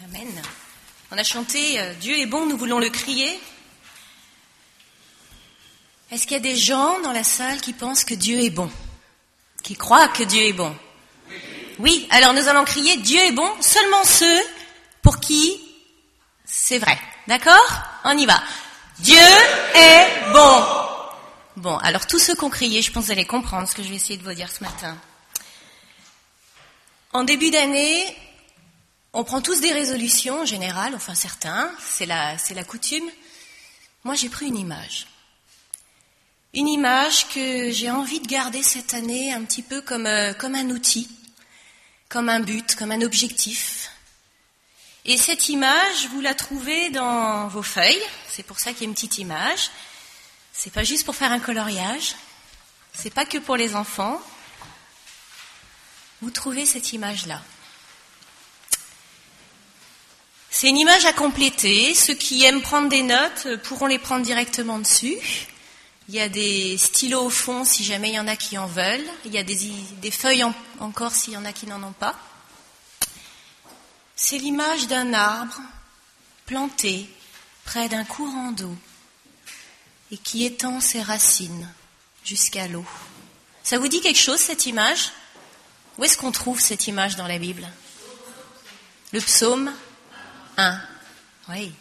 Amen. On a chanté « Dieu est bon, nous voulons le crier ». Est-ce qu'il y a des gens dans la salle qui pensent que Dieu est bon, qui croient que Dieu est bon? Oui, alors nous allons crier « Dieu est bon » seulement ceux pour qui c'est vrai. D'accord? On y va. Dieu est bon. Bon, alors tous ceux qui ont crié, je pense que vous allez comprendre ce que je vais essayer de vous dire ce matin. En début d'année, on prend tous des résolutions en général, enfin certains, c'est la coutume. Moi, j'ai pris une image. Une image que j'ai envie de garder cette année un petit peu comme un outil, comme un but, comme un objectif. Et cette image, vous la trouvez dans vos feuilles, c'est pour ça qu'il y a une petite image. C'est pas juste pour faire un coloriage, c'est pas que pour les enfants. Vous trouvez cette image-là. C'est une image à compléter. Ceux qui aiment prendre des notes pourront les prendre directement dessus. Il y a des stylos au fond si jamais il y en a qui en veulent. Il y a des feuilles encore s'il y en a qui n'en ont pas. C'est l'image d'un arbre planté près d'un courant d'eau et qui étend ses racines jusqu'à l'eau. Ça vous dit quelque chose, cette image? Où est-ce qu'on trouve cette image dans la Bible? Le psaume 1. Oui.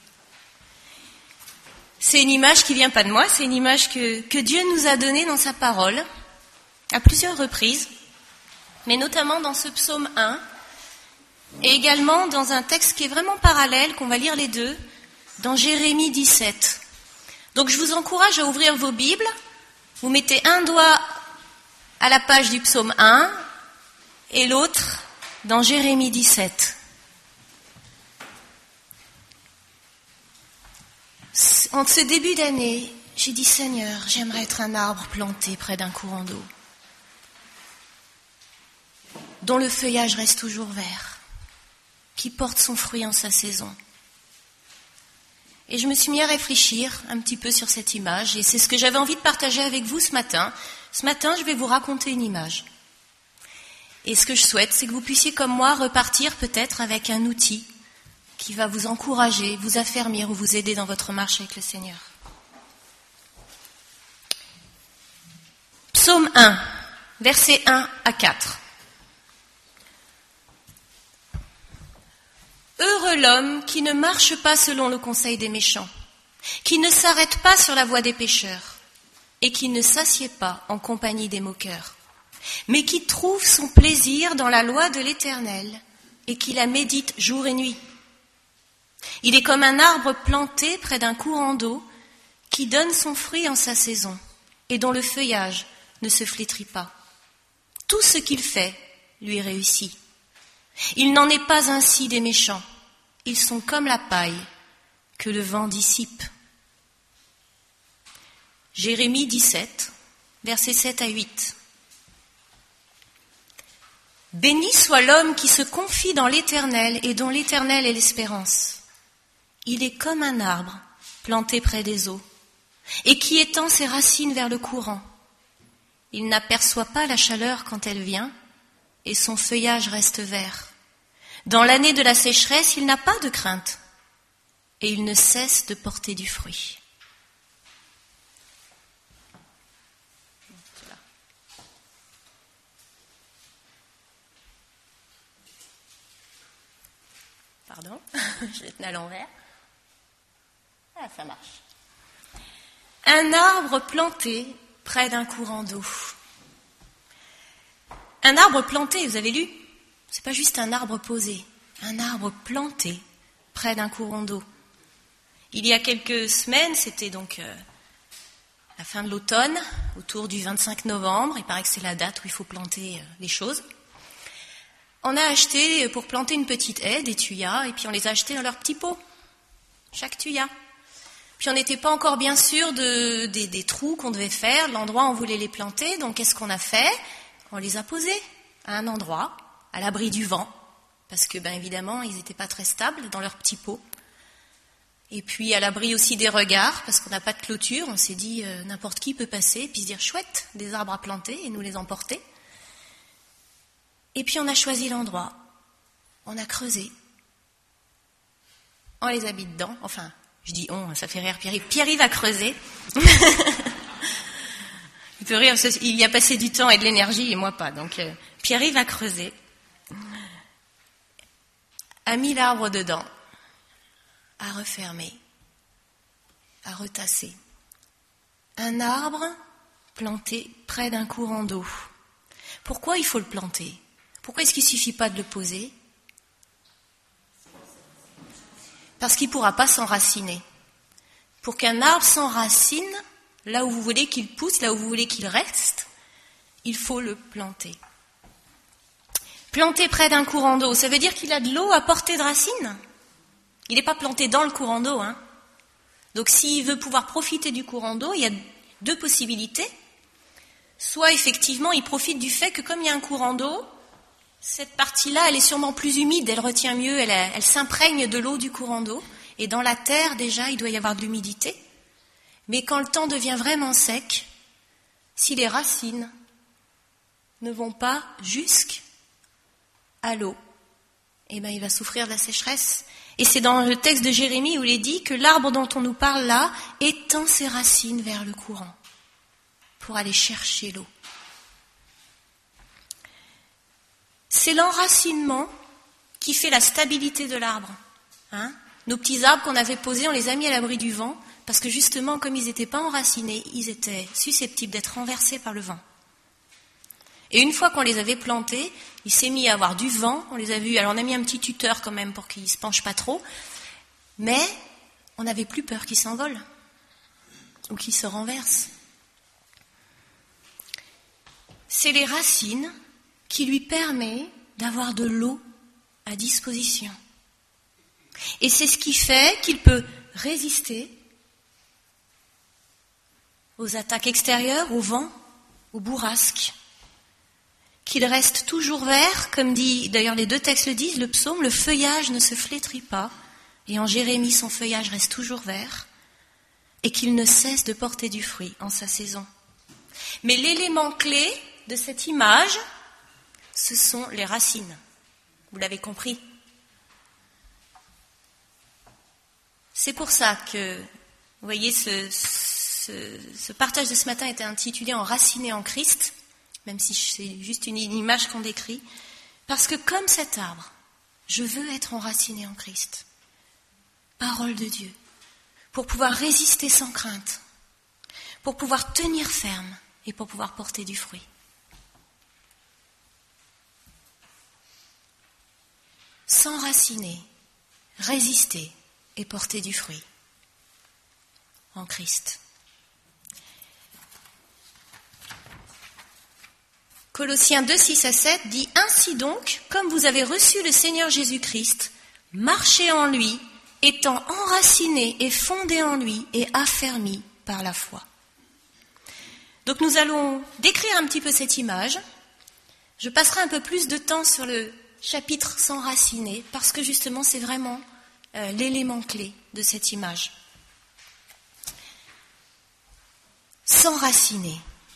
C'est une image qui vient pas de moi, c'est une image que Dieu nous a donnée dans sa parole, à plusieurs reprises, mais notamment dans ce psaume 1, et également dans un texte qui est vraiment parallèle, qu'on va lire les deux, dans Jérémie 17. Donc je vous encourage à ouvrir vos Bibles, vous mettez un doigt à la page du psaume 1 et l'autre dans Jérémie 17. En ce début d'année, j'ai dit Seigneur, j'aimerais être un arbre planté près d'un courant d'eau, dont le feuillage reste toujours vert, qui porte son fruit en sa saison. Et je me suis mis à réfléchir un petit peu sur cette image, et c'est ce que j'avais envie de partager avec vous ce matin. Ce matin, je vais vous raconter une image. Et ce que je souhaite, c'est que vous puissiez, comme moi, repartir peut-être avec un outil qui va vous encourager, vous affermir ou vous aider dans votre marche avec le Seigneur. Psaume 1, versets 1 à 4. Heureux l'homme qui ne marche pas selon le conseil des méchants, qui ne s'arrête pas sur la voie des pécheurs, et qui ne s'assied pas en compagnie des moqueurs, mais qui trouve son plaisir dans la loi de l'Éternel, et qui la médite jour et nuit. Il est comme un arbre planté près d'un courant d'eau, qui donne son fruit en sa saison, et dont le feuillage ne se flétrit pas. Tout ce qu'il fait lui réussit. Il n'en est pas ainsi des méchants. Ils sont comme la paille que le vent dissipe. Jérémie 17, versets 7 à 8. Béni soit l'homme qui se confie dans l'Éternel et dont l'Éternel est l'espérance. Il est comme un arbre planté près des eaux et qui étend ses racines vers le courant. Il n'aperçoit pas la chaleur quand elle vient et son feuillage reste vert. Dans l'année de la sécheresse, il n'a pas de crainte et il ne cesse de porter du fruit. Pardon, je vais tenir à l'envers. Ah, ça marche. Un arbre planté près d'un courant d'eau. Un arbre planté, vous avez lu? C'est pas juste un arbre posé, un arbre planté près d'un courant d'eau. Il y a quelques semaines, c'était donc la fin de l'automne, autour du 25 novembre, il paraît que c'est la date où il faut planter les choses. On a acheté, pour planter une petite haie, des tuyas, et puis on les a achetés dans leur petit pot, chaque tuya. Puis on n'était pas encore bien sûr des trous qu'on devait faire, de l'endroit où on voulait les planter, donc qu'est-ce qu'on a fait? On les a posés à un endroit, à l'abri du vent, parce que évidemment, ils n'étaient pas très stables dans leur petit pot. Et puis à l'abri aussi des regards, parce qu'on n'a pas de clôture, on s'est dit n'importe qui peut passer, puis se dire chouette, des arbres à planter, et nous les emporter. Et puis on a choisi l'endroit, on a creusé, on les a mis dedans. Enfin, je dis on, ça fait rire Pierre-Yves. Pierre-Yves a creusé. Il peut rire, il y a passé du temps et de l'énergie et moi pas. Donc Pierre-Yves a creusé, a mis l'arbre dedans, a refermé, a retassé. Un arbre planté près d'un courant d'eau. Pourquoi il faut le planter? Pourquoi est-ce qu'il ne suffit pas de le poser? Parce qu'il ne pourra pas s'enraciner. Pour qu'un arbre s'enracine, là où vous voulez qu'il pousse, là où vous voulez qu'il reste, il faut le planter. Planter près d'un courant d'eau, ça veut dire qu'il a de l'eau à portée de racine. Il n'est pas planté dans le courant d'eau, hein. Donc s'il veut pouvoir profiter du courant d'eau, il y a deux possibilités. Soit effectivement, il profite du fait que comme il y a un courant d'eau, cette partie-là, elle est sûrement plus humide, elle retient mieux, elle s'imprègne de l'eau du courant d'eau. Et dans la terre, déjà, il doit y avoir de l'humidité. Mais quand le temps devient vraiment sec, si les racines ne vont pas jusqu'à l'eau, eh ben, il va souffrir de la sécheresse. Et c'est dans le texte de Jérémie où il est dit que l'arbre dont on nous parle là étend ses racines vers le courant pour aller chercher l'eau. C'est l'enracinement qui fait la stabilité de l'arbre. Hein? Nos petits arbres qu'on avait posés, on les a mis à l'abri du vent, parce que justement, comme ils n'étaient pas enracinés, ils étaient susceptibles d'être renversés par le vent. Et une fois qu'on les avait plantés, il s'est mis à avoir du vent, on les a vus, alors on a mis un petit tuteur quand même pour qu'ils ne se penchent pas trop, mais on n'avait plus peur qu'ils s'envolent ou qu'ils se renversent. C'est les racines qui lui permettent d'avoir de l'eau à disposition. Et c'est ce qui fait qu'il peut résister aux attaques extérieures, au vent, aux bourrasques. Qu'il reste toujours vert, comme dit, d'ailleurs les deux textes le disent, le psaume, le feuillage ne se flétrit pas, et en Jérémie son feuillage reste toujours vert, et qu'il ne cesse de porter du fruit en sa saison. Mais l'élément clé de cette image, ce sont les racines. Vous l'avez compris. C'est pour ça que, vous voyez, ce partage de ce matin était intitulé « Enraciné en Christ », même si c'est juste une image qu'on décrit, parce que comme cet arbre, je veux être enraciné en Christ. Parole de Dieu, pour pouvoir résister sans crainte, pour pouvoir tenir ferme et pour pouvoir porter du fruit. S'enraciner, résister et porter du fruit en Christ. Colossiens 2, 6 à 7 dit « Ainsi donc, comme vous avez reçu le Seigneur Jésus-Christ, marchez en lui, étant enracinés et fondés en lui et affermis par la foi. » Donc nous allons décrire un petit peu cette image. Je passerai un peu plus de temps sur le chapitre « S'enraciner » parce que justement c'est vraiment l'élément clé de cette image. S'enraciner.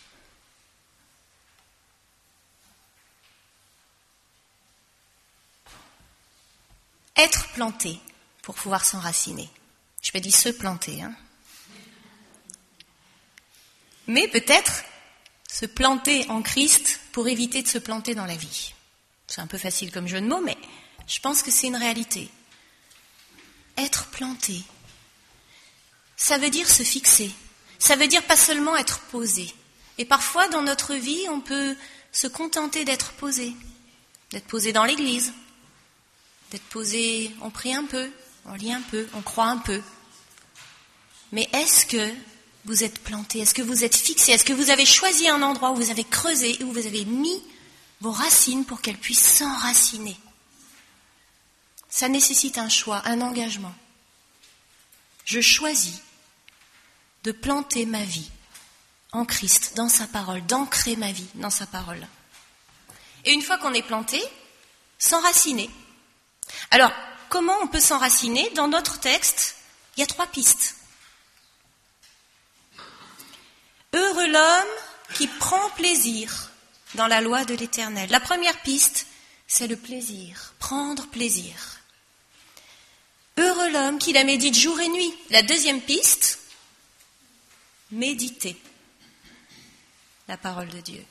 Être planté pour pouvoir s'enraciner. Je vais dire se planter, hein. Mais peut-être se planter en Christ pour éviter de se planter dans la vie. C'est un peu facile comme jeu de mots, mais je pense que c'est une réalité. Être planté, ça veut dire se fixer. Ça veut dire pas seulement être posé. Et parfois, dans notre vie, on peut se contenter d'être posé. D'être posé dans l'église. D'être posé, on prie un peu, on lit un peu, on croit un peu. Mais est-ce que vous êtes planté? Est-ce que vous êtes fixé? Est-ce que vous avez choisi un endroit où vous avez creusé, où vous avez mis vos racines pour qu'elles puissent s'enraciner? Ça nécessite un choix, un engagement. Je choisis de planter ma vie en Christ, dans sa parole, d'ancrer ma vie dans sa parole. Et une fois qu'on est planté, s'enraciner. Alors, comment on peut s'enraciner? Dans notre texte, il y a 3 pistes. Heureux l'homme qui prend plaisir dans la loi de l'Éternel. La première piste, c'est le plaisir, prendre plaisir. Heureux Heureux l'homme qui la médite jour et nuit. La deuxième piste, méditer la parole de Dieu.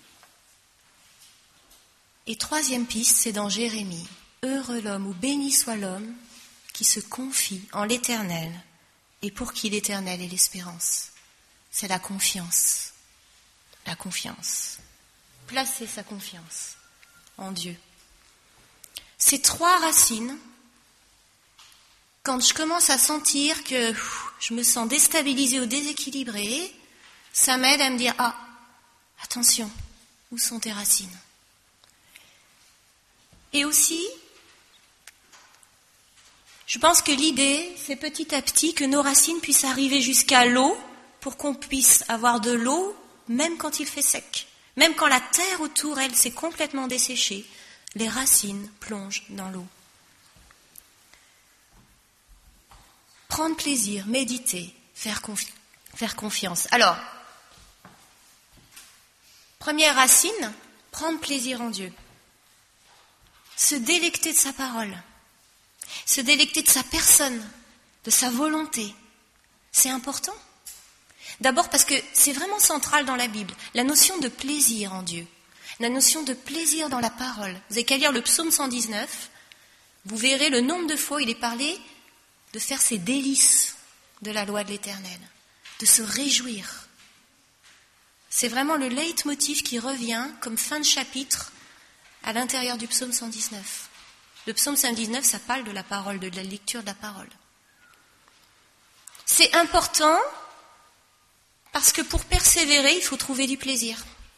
Et troisième piste, c'est dans Jérémie. Heureux l'homme ou béni soit l'homme qui se confie en l'Éternel et pour qui l'Éternel est l'espérance. C'est la confiance. La confiance. Placer sa confiance en Dieu. Ces trois racines, quand je commence à sentir que je me sens déstabilisée ou déséquilibrée, ça m'aide à me dire, attention, où sont tes racines ? Et aussi, je pense que l'idée, c'est petit à petit que nos racines puissent arriver jusqu'à l'eau pour qu'on puisse avoir de l'eau même quand il fait sec. Même quand la terre autour, elle, s'est complètement desséchée, les racines plongent dans l'eau. Prendre plaisir, méditer, faire confiance. Alors, première racine, prendre plaisir en Dieu. Se délecter de sa parole. Se délecter de sa personne, de sa volonté. C'est important. D'abord parce que c'est vraiment central dans la Bible, la notion de plaisir en Dieu, la notion de plaisir dans la parole. Vous n'avez qu'à lire le psaume 119, vous verrez le nombre de fois où il est parlé de faire ses délices de la loi de l'Éternel, de se réjouir. C'est vraiment le leitmotiv qui revient comme fin de chapitre à l'intérieur du psaume 119. Le psaume 119, ça parle de la parole, de la lecture de la parole. C'est important parce que pour persévérer, il faut trouver du plaisir.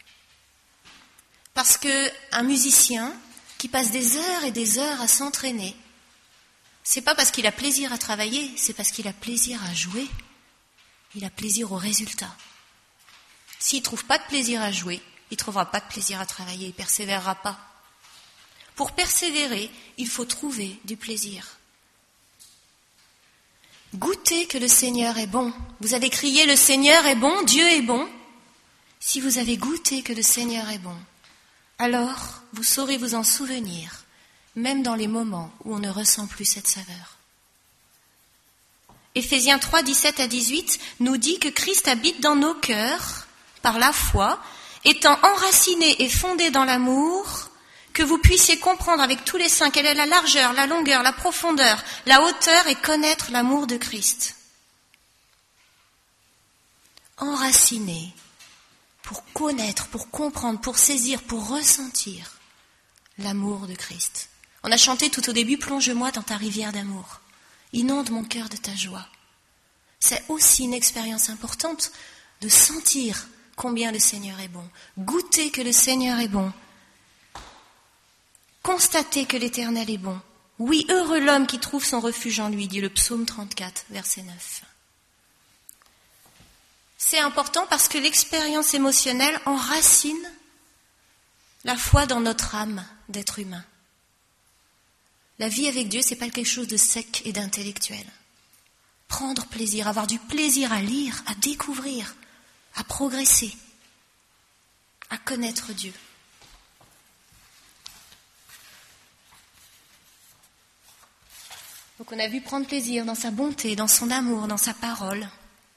Parce qu'un musicien qui passe des heures et des heures à s'entraîner, c'est pas parce qu'il a plaisir à travailler, c'est parce qu'il a plaisir à jouer. Il a plaisir au résultat. S'il ne trouve pas de plaisir à jouer, il ne trouvera pas de plaisir à travailler, il ne persévérera pas. Pour persévérer, il faut trouver du plaisir. Goûtez que le Seigneur est bon. Vous avez crié « Le Seigneur est bon, Dieu est bon ». Si vous avez goûté que le Seigneur est bon, alors vous saurez vous en souvenir, même dans les moments où on ne ressent plus cette saveur. Éphésiens 3, 17 à 18 nous dit que Christ habite dans nos cœurs par la foi, étant enraciné et fondé dans l'amour, que vous puissiez comprendre avec tous les saints quelle est la largeur, la longueur, la profondeur, la hauteur et connaître l'amour de Christ. Enraciné pour connaître, pour comprendre, pour saisir, pour ressentir l'amour de Christ. On a chanté tout au début « Plonge-moi dans ta rivière d'amour, inonde mon cœur de ta joie ». C'est aussi une expérience importante de sentir combien le Seigneur est bon, goûter que le Seigneur est bon, constater que l'Éternel est bon. Oui, heureux l'homme qui trouve son refuge en lui, dit le psaume 34, verset 9. C'est important parce que l'expérience émotionnelle enracine la foi dans notre âme d'être humain. La vie avec Dieu, c'est pas quelque chose de sec et d'intellectuel. Prendre plaisir, avoir du plaisir à lire, à découvrir, à progresser, à connaître Dieu. Donc on a vu prendre plaisir dans sa bonté, dans son amour, dans sa parole.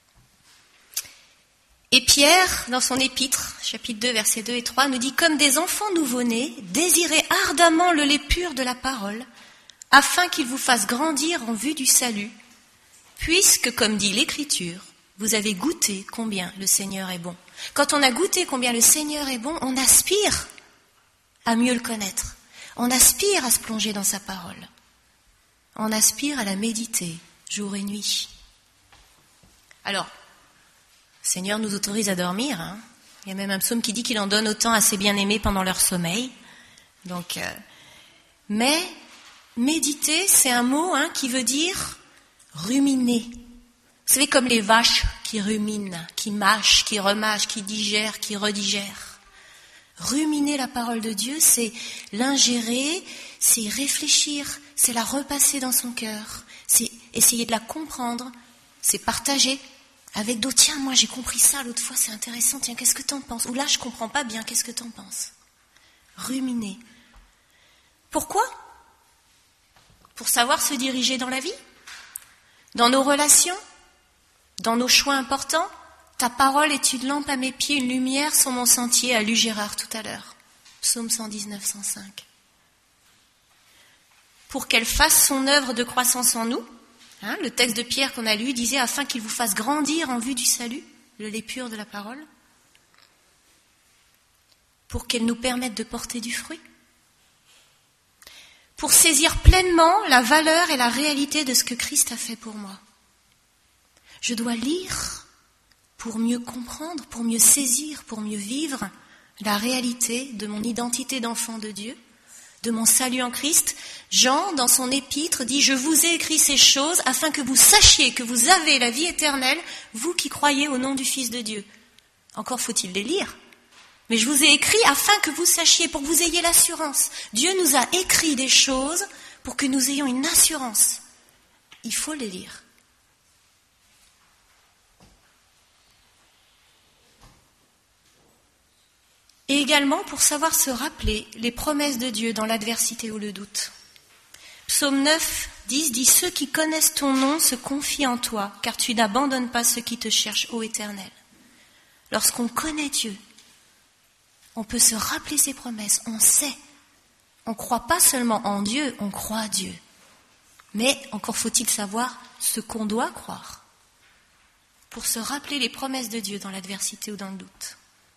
Et Pierre, dans son épître, chapitre 2, versets 2 et 3, nous dit « Comme des enfants nouveau-nés, désirez ardemment le lait pur de la parole, afin qu'il vous fasse grandir en vue du salut, puisque, comme dit l'Écriture, vous avez goûté combien le Seigneur est bon. » Quand on a goûté combien le Seigneur est bon, on aspire à mieux le connaître. On aspire à se plonger dans sa parole. On aspire à la méditer jour et nuit. Alors, le Seigneur nous autorise à dormir. Il y a même un psaume qui dit qu'il en donne autant à ses bien-aimés pendant leur sommeil. Donc, mais méditer, c'est un mot qui veut dire ruminer. Vous savez, comme les vaches qui ruminent, qui mâchent, qui remâchent, qui digèrent, qui redigèrent. Ruminer la parole de Dieu, c'est l'ingérer, c'est y réfléchir, c'est la repasser dans son cœur, c'est essayer de la comprendre, c'est partager avec d'autres. Tiens, moi j'ai compris ça l'autre fois, c'est intéressant, tiens, qu'est-ce que t'en penses? Ou là, je comprends pas bien, qu'est-ce que t'en penses? Ruminer. Pourquoi? Pour savoir se diriger dans la vie? Dans nos relations, dans nos choix importants, ta parole est une lampe à mes pieds, une lumière sur mon sentier, a lu Gérard tout à l'heure. Psaume 119, 105. Pour qu'elle fasse son œuvre de croissance en nous, le texte de Pierre qu'on a lu disait « afin qu'il vous fasse grandir en vue du salut », le lait pur de la parole, pour qu'elle nous permette de porter du fruit, pour saisir pleinement la valeur et la réalité de ce que Christ a fait pour moi. Je dois lire pour mieux comprendre, pour mieux saisir, pour mieux vivre la réalité de mon identité d'enfant de Dieu, de mon salut en Christ. Jean, dans son épître, dit « Je vous ai écrit ces choses afin que vous sachiez que vous avez la vie éternelle, vous qui croyez au nom du Fils de Dieu. » Encore faut-il les lire. Mais je vous ai écrit afin que vous sachiez, pour que vous ayez l'assurance. Dieu nous a écrit des choses pour que nous ayons une assurance. Il faut les lire. Et également pour savoir se rappeler les promesses de Dieu dans l'adversité ou le doute. Psaume 9, 10 dit « Ceux qui connaissent ton nom se confient en toi, car tu n'abandonnes pas ceux qui te cherchent, ô Éternel. » Lorsqu'on connaît Dieu, on peut se rappeler ses promesses, on sait. On ne croit pas seulement en Dieu, on croit à Dieu. Mais encore faut-il savoir ce qu'on doit croire pour se rappeler les promesses de Dieu dans l'adversité ou dans le doute.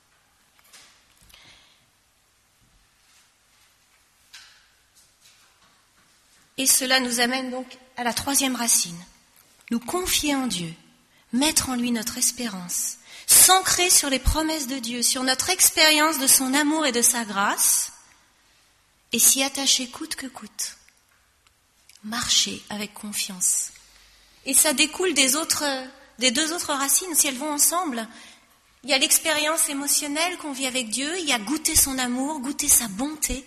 Et cela nous amène donc à la troisième racine. Nous confier en Dieu, mettre en lui notre espérance, s'ancrer sur les promesses de Dieu, sur notre expérience de son amour et de sa grâce, et s'y attacher coûte que coûte. Marcher avec confiance. Et ça découle des deux autres racines, si elles vont ensemble. Il y a l'expérience émotionnelle qu'on vit avec Dieu, il y a goûter son amour, goûter sa bonté.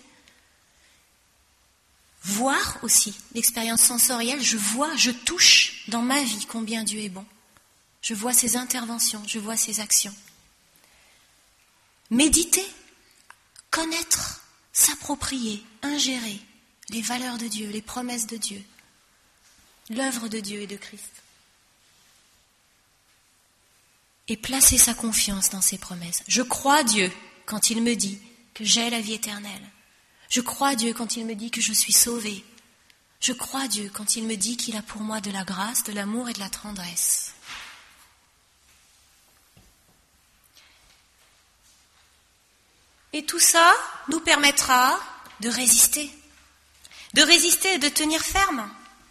Voir aussi l'expérience sensorielle, je vois, je touche dans ma vie combien Dieu est bon. Je vois ses interventions, je vois ses actions. Méditer, connaître, s'approprier, ingérer les valeurs de Dieu, les promesses de Dieu, l'œuvre de Dieu et de Christ. Et placer sa confiance dans ses promesses. Je crois à Dieu quand il me dit que j'ai la vie éternelle. Je crois à Dieu quand il me dit que je suis sauvée. Je crois à Dieu quand il me dit qu'il a pour moi de la grâce, de l'amour et de la tendresse. Et tout ça nous permettra de résister et de tenir ferme.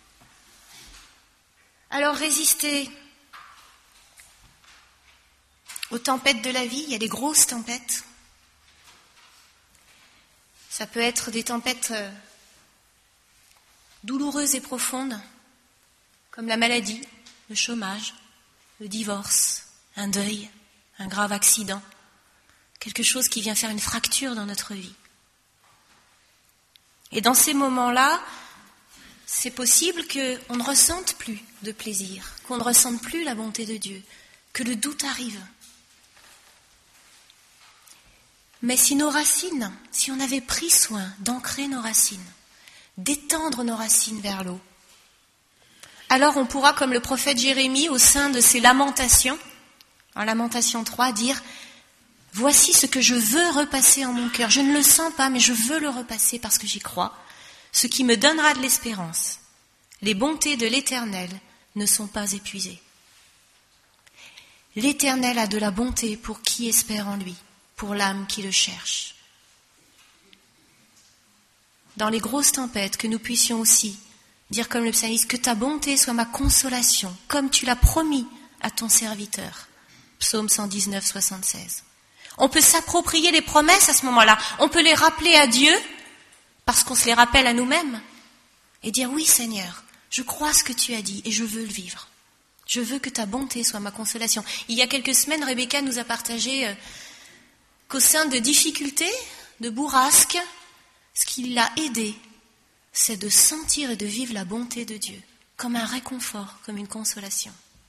Alors résister aux tempêtes de la vie, il y a des grosses tempêtes. Ça peut être des tempêtes douloureuses et profondes, comme la maladie, le chômage, le divorce, un deuil, un grave accident, quelque chose qui vient faire une fracture dans notre vie. Et dans ces moments-là, c'est possible qu'on ne ressente plus de plaisir, qu'on ne ressente plus la bonté de Dieu, que le doute arrive. Mais si nos racines, si on avait pris soin d'ancrer nos racines, d'étendre nos racines vers l'eau, alors on pourra, comme le prophète Jérémie, au sein de ses lamentations, en Lamentation 3, dire « Voici ce que je veux repasser en mon cœur. Je ne le sens pas, mais je veux le repasser parce que j'y crois. Ce qui me donnera de l'espérance. Les bontés de l'Éternel ne sont pas épuisées. L'Éternel a de la bonté pour qui espère en lui, pour l'âme qui le cherche. » Dans les grosses tempêtes, que nous puissions aussi dire comme le psalmiste, que ta bonté soit ma consolation, comme tu l'as promis à ton serviteur. Psaume 119, 76. On peut s'approprier les promesses à ce moment-là. On peut les rappeler à Dieu, parce qu'on se les rappelle à nous-mêmes, et dire, oui Seigneur, je crois ce que tu as dit, et je veux le vivre. Je veux que ta bonté soit ma consolation. Il y a quelques semaines, Rebecca nous a partagé qu'au sein de difficultés, de bourrasques, ce qui l'a aidé, c'est de sentir et de vivre la bonté de Dieu, comme un réconfort, comme une consolation.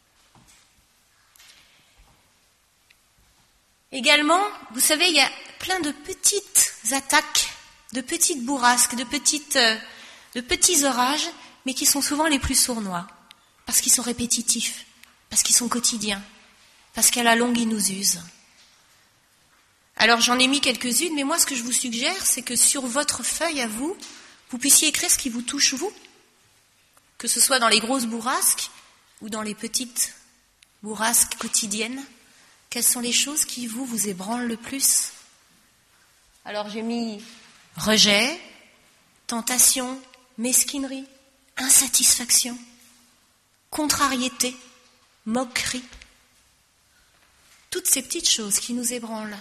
Également, vous savez, il y a plein de petites attaques, de petites bourrasques, de petits orages, mais qui sont souvent les plus sournois. parce qu'ils sont répétitifs, parce qu'ils sont quotidiens, parce qu'à la longue, ils nous usent. Alors j'en ai mis quelques-unes, mais moi ce que je vous suggère, c'est que sur votre feuille à vous, vous puissiez écrire ce qui vous touche vous, que ce soit dans les grosses bourrasques ou dans les petites bourrasques quotidiennes. Quelles sont les choses qui vous ébranlent le plus? Alors j'ai mis rejet, tentation, mesquinerie, insatisfaction, contrariété, moquerie. Toutes ces petites choses qui nous ébranlent,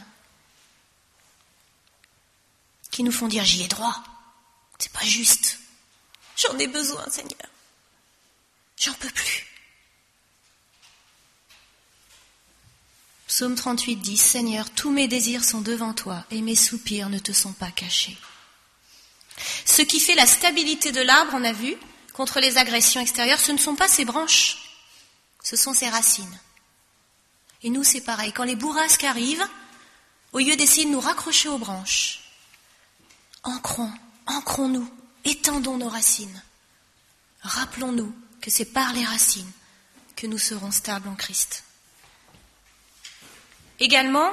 qui nous font dire j'y ai droit, c'est pas juste, j'en ai besoin Seigneur, j'en peux plus. Psaume 38 dit, Seigneur, tous mes désirs sont devant toi et mes soupirs ne te sont pas cachés. Ce qui fait la stabilité de l'arbre, on a vu, contre les agressions extérieures, ce ne sont pas ses branches, ce sont ses racines. Et nous, c'est pareil. Quand les bourrasques arrivent, au lieu d'essayer de nous raccrocher aux branches, ancrons-nous, étendons nos racines. Rappelons-nous que c'est par les racines que nous serons stables en Christ. Également,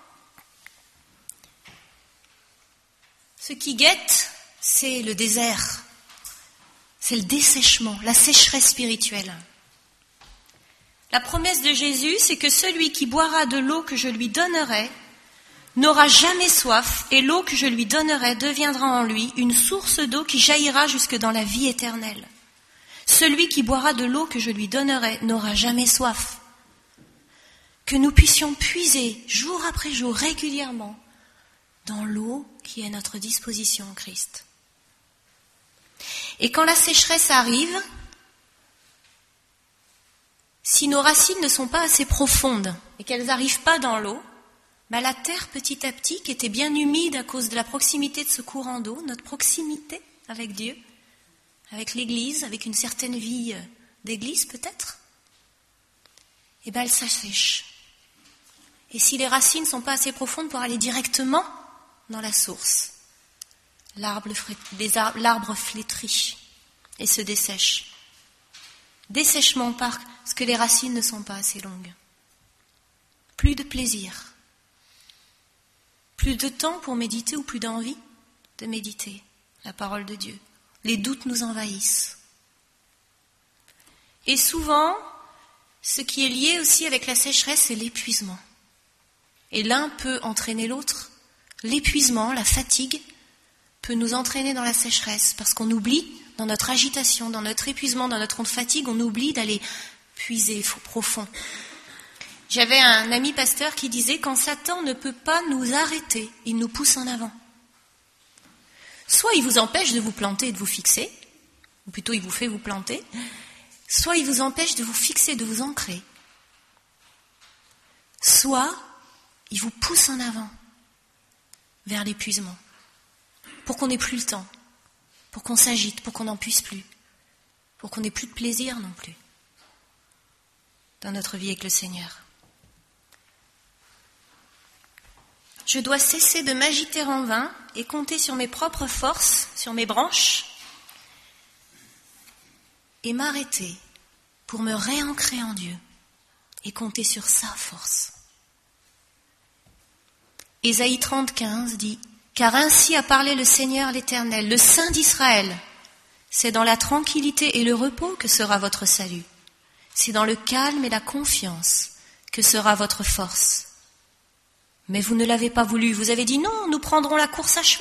ce qui guette, c'est le désert, c'est le dessèchement, la sécheresse spirituelle. La promesse de Jésus, c'est que celui qui boira de l'eau que je lui donnerai n'aura jamais soif, et l'eau que je lui donnerai deviendra en lui une source d'eau qui jaillira jusque dans la vie éternelle. Celui qui boira de l'eau que je lui donnerai n'aura jamais soif. Que nous puissions puiser jour après jour, régulièrement, dans l'eau qui est à notre disposition en Christ. Et quand la sécheresse arrive, si nos racines ne sont pas assez profondes et qu'elles n'arrivent pas dans l'eau, la terre petit à petit, qui était bien humide à cause de la proximité de ce courant d'eau, notre proximité avec Dieu, avec l'Église, avec une certaine vie d'Église peut-être, elle s'assèche. Et si les racines ne sont pas assez profondes pour aller directement dans la source, l'arbre flétrit et se dessèche. Dessèchement parce que les racines ne sont pas assez longues. Plus de plaisir. Plus de temps pour méditer ou plus d'envie de méditer la parole de Dieu. Les doutes nous envahissent. Et souvent, ce qui est lié aussi avec la sécheresse, c'est l'épuisement. Et l'un peut entraîner l'autre. L'épuisement, la fatigue, peut nous entraîner dans la sécheresse parce qu'on oublie, dans notre agitation, dans notre épuisement, dans notre fatigue, on oublie d'aller puiser profond. J'avais un ami pasteur qui disait « Quand Satan ne peut pas nous arrêter, il nous pousse en avant. Soit il vous empêche de vous planter et de vous fixer, ou plutôt il vous fait vous planter, soit il vous empêche de vous fixer, de vous ancrer, soit il vous pousse en avant vers l'épuisement, pour qu'on n'ait plus le temps, pour qu'on s'agite, pour qu'on n'en puisse plus, pour qu'on n'ait plus de plaisir non plus dans notre vie avec le Seigneur. Je dois cesser de m'agiter en vain et compter sur mes propres forces, sur mes branches, et m'arrêter pour me réancrer en Dieu et compter sur sa force. Ésaïe 30:15 dit « Car ainsi a parlé le Seigneur l'Éternel, le Saint d'Israël. C'est dans la tranquillité et le repos que sera votre salut. C'est dans le calme et la confiance que sera votre force. Mais vous ne l'avez pas voulu, vous avez dit non, nous prendrons la course à cheval. »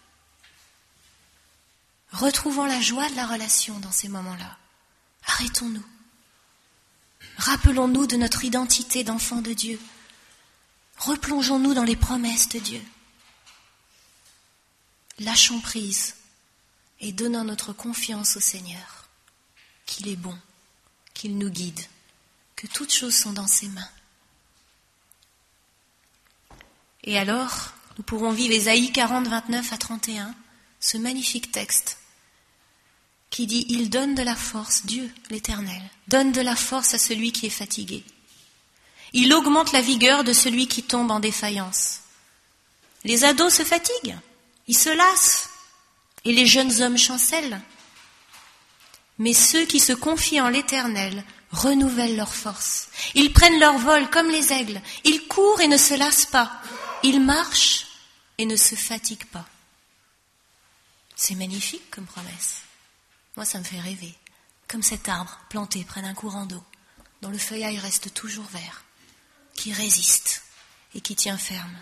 Retrouvons la joie de la relation dans ces moments-là. Arrêtons-nous. Rappelons-nous de notre identité d'enfant de Dieu. Replongeons-nous dans les promesses de Dieu. Lâchons prise et donnons notre confiance au Seigneur, qu'il est bon, qu'il nous guide, que toutes choses sont dans ses mains. Et alors, nous pourrons vivre Ésaïe 40, 29 à 31, ce magnifique texte qui dit « Il donne de la force, Dieu l'Éternel, donne de la force à celui qui est fatigué. Il augmente la vigueur de celui qui tombe en défaillance. Les ados se fatiguent, ils se lassent, et les jeunes hommes chancellent. Mais ceux qui se confient en l'Éternel renouvellent leur force. Ils prennent leur vol comme les aigles. Ils courent et ne se lassent pas. Ils marchent et ne se fatiguent pas. C'est magnifique comme promesse. Moi, ça me fait rêver. Comme cet arbre planté près d'un courant d'eau, dont le feuillage reste toujours vert, qui résiste et qui tient ferme.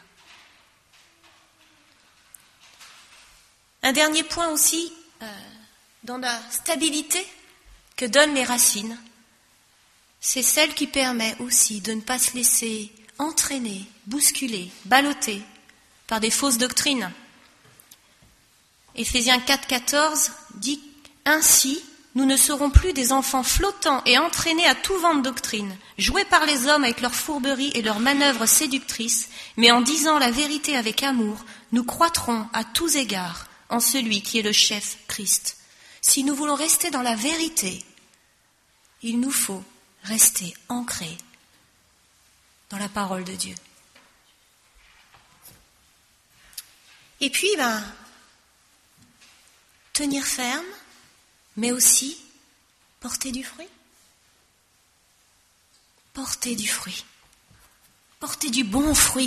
Un dernier point aussi, dans la stabilité que donnent les racines, c'est celle qui permet aussi de ne pas se laisser entraîner, bousculer, balloter par des fausses doctrines. Éphésiens 4,14 dit « Ainsi, nous ne serons plus des enfants flottants et entraînés à tout vent de doctrine, joués par les hommes avec leurs fourberies et leurs manœuvres séductrices, mais en disant la vérité avec amour, nous croîtrons à tous égards en celui qui est le chef Christ. » Si nous voulons rester dans la vérité, il nous faut rester ancrés dans la parole de Dieu. Et puis, tenir ferme, mais aussi porter du fruit. Porter du fruit. Porter du bon fruit.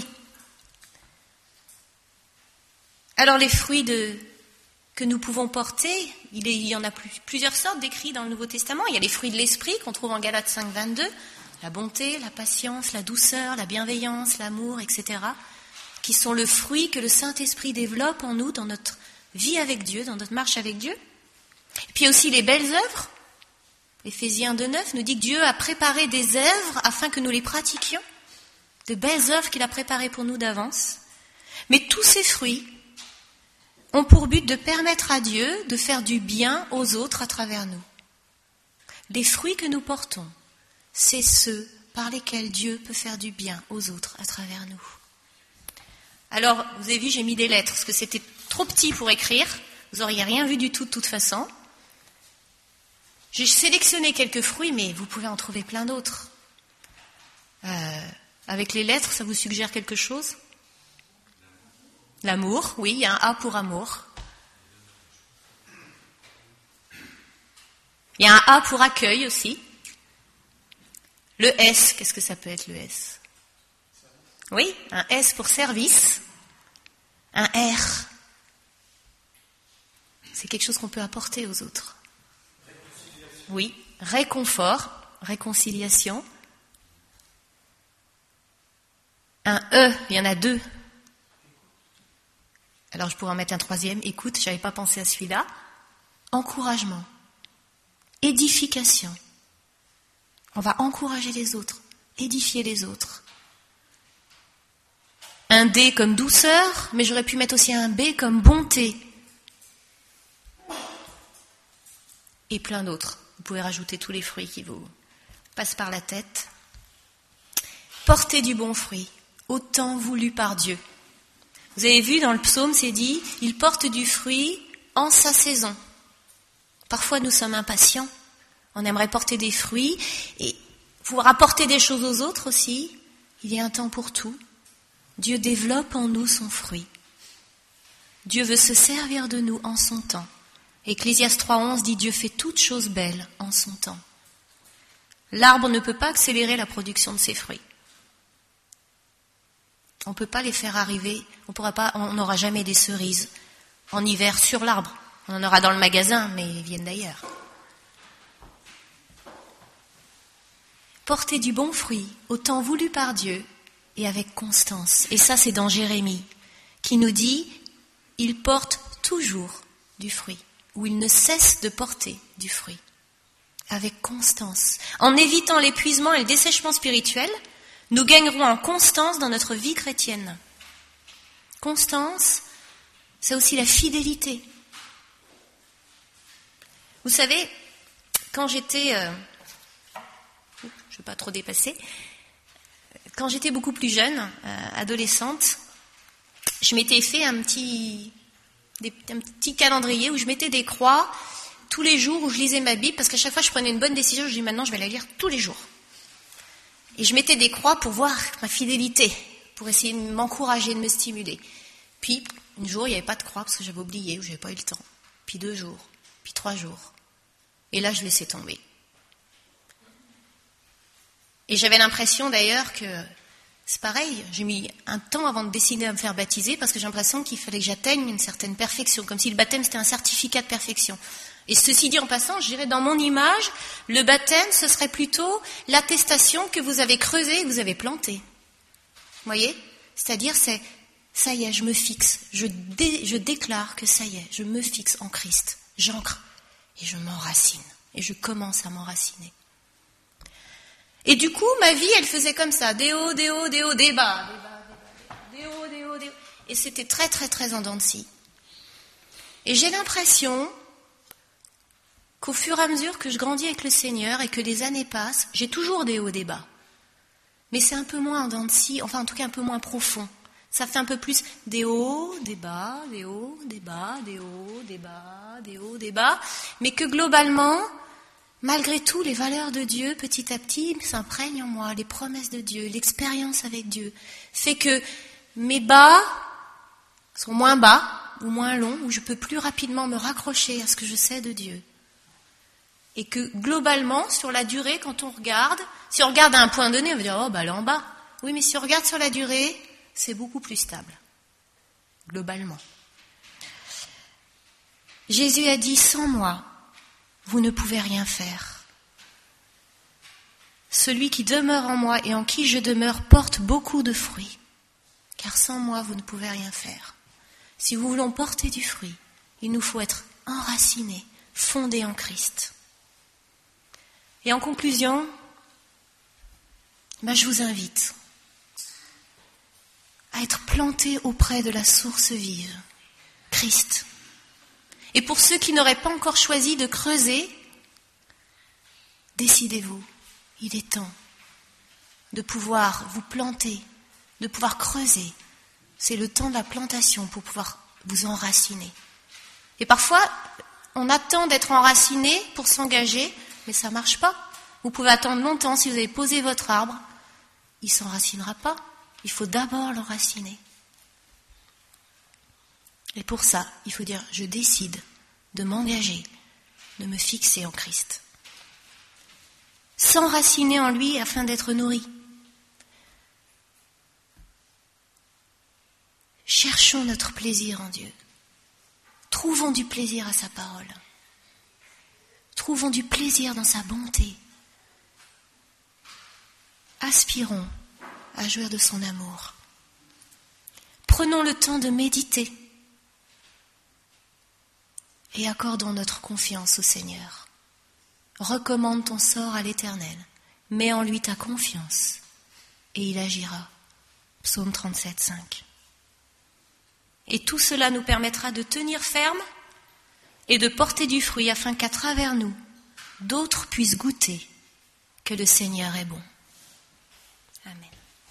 Alors les fruits que nous pouvons porter, il y en a plusieurs sortes décrits dans le Nouveau Testament. Il y a les fruits de l'esprit qu'on trouve en Galates 5, 22, la bonté, la patience, la douceur, la bienveillance, l'amour, etc., qui sont le fruit que le Saint-Esprit développe en nous dans notre vie avec Dieu, dans notre marche avec Dieu. Et puis aussi les belles œuvres. Éphésiens 2, 9 nous dit que Dieu a préparé des œuvres afin que nous les pratiquions, de belles œuvres qu'il a préparées pour nous d'avance. Mais tous ces fruits ont pour but de permettre à Dieu de faire du bien aux autres à travers nous. Les fruits que nous portons, c'est ceux par lesquels Dieu peut faire du bien aux autres à travers nous. Alors, vous avez vu, j'ai mis des lettres, parce que c'était trop petit pour écrire, vous n'auriez rien vu du tout de toute façon. J'ai sélectionné quelques fruits, mais vous pouvez en trouver plein d'autres. Avec les lettres, ça vous suggère quelque chose ? L'amour, oui, il y a un A pour amour. Il y a un A pour accueil aussi. Le S, qu'est-ce que ça peut être le S ? Oui, un S pour service. Un R. C'est quelque chose qu'on peut apporter aux autres. Oui, réconfort, réconciliation. Un E, il y en a deux. Alors je pourrais en mettre un troisième. Écoute, je n'avais pas pensé à celui-là. Encouragement. Édification. On va encourager les autres, édifier les autres. Un D comme douceur, mais j'aurais pu mettre aussi un B comme bonté. Et plein d'autres. Vous pouvez rajouter tous les fruits qui vous passent par la tête. Portez du bon fruit, autant voulu par Dieu. Vous avez vu, dans le psaume, c'est dit, il porte du fruit en sa saison. Parfois, nous sommes impatients. On aimerait porter des fruits et pouvoir apporter des choses aux autres aussi. Il y a un temps pour tout. Dieu développe en nous son fruit. Dieu veut se servir de nous en son temps. Ecclésiaste 3,11 dit, Dieu fait toutes choses belles en son temps. L'arbre ne peut pas accélérer la production de ses fruits. On ne peut pas les faire arriver, on n'aura jamais des cerises en hiver sur l'arbre. On en aura dans le magasin, mais ils viennent d'ailleurs. Portez du bon fruit, au temps voulu par Dieu, et avec constance. Et ça, c'est dans Jérémie, qui nous dit, il porte toujours du fruit, ou il ne cesse de porter du fruit, avec constance. En évitant l'épuisement et le dessèchement spirituel, nous gagnerons en constance dans notre vie chrétienne. Constance, c'est aussi la fidélité. Vous savez, quand j'étais, je ne vais pas trop dépasser, quand j'étais beaucoup plus jeune, adolescente, je m'étais fait un petit calendrier où je mettais des croix tous les jours où je lisais ma Bible, parce qu'à chaque fois je prenais une bonne décision, je dis maintenant je vais la lire tous les jours. Et je mettais des croix pour voir ma fidélité, pour essayer de m'encourager, de me stimuler. Puis, un jour, il n'y avait pas de croix parce que j'avais oublié ou j'avais pas eu le temps. Puis 2 jours, puis 3 jours. Et là, je laissais tomber. Et j'avais l'impression d'ailleurs que c'est pareil, j'ai mis un temps avant de décider à me faire baptiser parce que j'ai l'impression qu'il fallait que j'atteigne une certaine perfection, comme si le baptême c'était un certificat de perfection. Et ceci dit en passant, je dirais dans mon image, le baptême ce serait plutôt l'attestation que vous avez creusée et que vous avez plantée. Vous voyez ? C'est-à-dire c'est, ça y est, je me fixe, je déclare que ça y est, je me fixe en Christ, j'ancre et je m'enracine et je commence à m'enraciner. Et du coup, ma vie, elle faisait comme ça, des hauts, des hauts, des hauts, des bas, des hauts, des hauts, des hauts. Et c'était très, très, très en dents de scie. Et j'ai l'impression qu'au fur et à mesure que je grandis avec le Seigneur et que les années passent, j'ai toujours des hauts, des bas. Mais c'est un peu moins en dents de scie, enfin en tout cas un peu moins profond. Ça fait un peu plus des hauts, des bas, des hauts, des bas, des hauts, des bas, des hauts, des bas. Mais que globalement, malgré tout, les valeurs de Dieu, petit à petit, s'imprègnent en moi. Les promesses de Dieu, l'expérience avec Dieu, fait que mes bas sont moins bas ou moins longs, où je peux plus rapidement me raccrocher à ce que je sais de Dieu. Et que globalement, sur la durée, quand on regarde, si on regarde à un point donné, on va dire « oh, bah elle est en bas ». Oui, mais si on regarde sur la durée, c'est beaucoup plus stable, globalement. Jésus a dit « sans moi, vous ne pouvez rien faire. Celui qui demeure en moi et en qui je demeure porte beaucoup de fruits, car sans moi, vous ne pouvez rien faire. Si nous voulons porter du fruit, il nous faut être enracinés, fondés en Christ. » Et en conclusion, je vous invite à être plantés auprès de la source vive, Christ. Et pour ceux qui n'auraient pas encore choisi de creuser, décidez-vous, il est temps de pouvoir vous planter, de pouvoir creuser. C'est le temps de la plantation pour pouvoir vous enraciner. Et parfois, on attend d'être enraciné pour s'engager, mais ça ne marche pas. Vous pouvez attendre longtemps, si vous avez posé votre arbre, il ne s'enracinera pas. Il faut d'abord l'enraciner. Et pour ça, il faut dire, je décide de m'engager, de me fixer en Christ. S'enraciner en lui afin d'être nourri. Cherchons notre plaisir en Dieu. Trouvons du plaisir à sa parole. Trouvons du plaisir dans sa bonté. Aspirons à jouir de son amour. Prenons le temps de méditer et accordons notre confiance au Seigneur. Recommande ton sort à l'Éternel, mets en lui ta confiance et il agira. Psaume 37, 5. Et tout cela nous permettra de tenir ferme et de porter du fruit afin qu'à travers nous, d'autres puissent goûter que le Seigneur est bon. Amen.